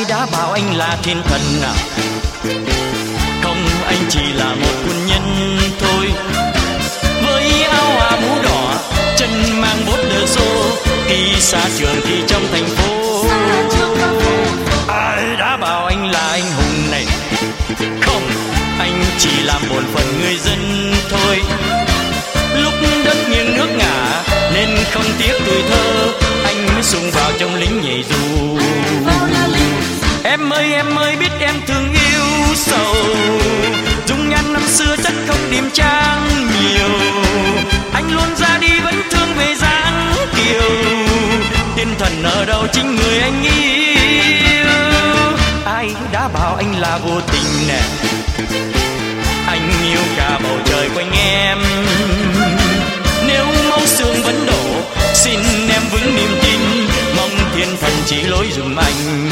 đã bảo anh là thiên thần nào? Không, anh chỉ là một quân nhân thôi. Với áo hoa mũ đỏ, chân mang bốt đờ xô, đi xa trường thì trong thành phố. Ai đã bảo anh là anh hùng này? Không, anh chỉ làm bổn phận người dân thôi. Lúc đất nghiêng nước ngả nên không tiếc tuổi thơ, anh mới xung vào trong lính nhảy dù. Em ơi biết em thương yêu sầu, dung nhan năm xưa chắc không điềm trang nhiều. Anh luôn ra đi vẫn thương về dáng kiều, thiên thần ở đâu chính người anh yêu. Ai đã bảo anh là vô tình nè? Anh yêu cả bầu trời quanh em. Nếu máu xương vẫn đổ, xin em vững niềm tin, mong thiên thần chỉ lối dùm anh.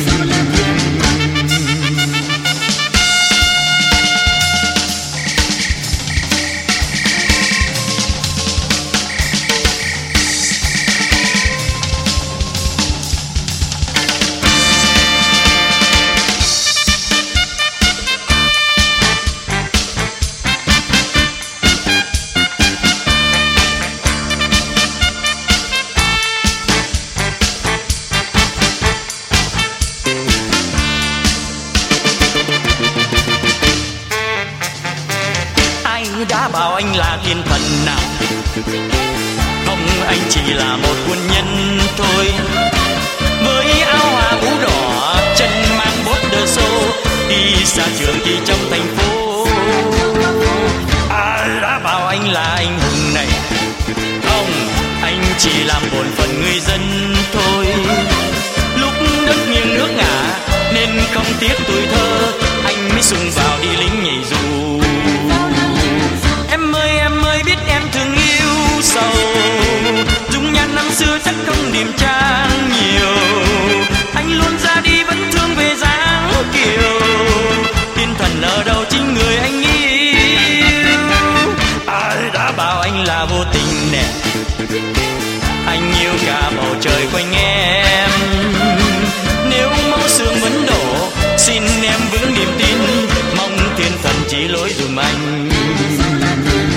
Đã bảo anh là thiên thần nào? Không, anh chỉ là một quân nhân thôi. Với áo hoa mũ đỏ, chân mang bốt đờ xô, đi xa trường thì trong thành phố. Ai đã bảo anh là anh hùng này? Không, anh chỉ làm bổn phận người dân thôi. Lúc đất nghiêng nước ngả nên không tiếc tuổi thơ, anh mới xung vào đi lính nhảy dù. Em ơi biết em thương yêu sầu, dung nhan năm xưa chắc không điềm trang nhiều. Anh luôn ra đi vẫn thương về dáng kiều, thiên thần ở đâu chính người anh yêu. Ai đã bảo anh là vô tình nè? Anh yêu cả bầu trời quanh em. Nếu máu xương vẫn đổ, xin em vững niềm tin, mong thiên thần chỉ lối dùm anh.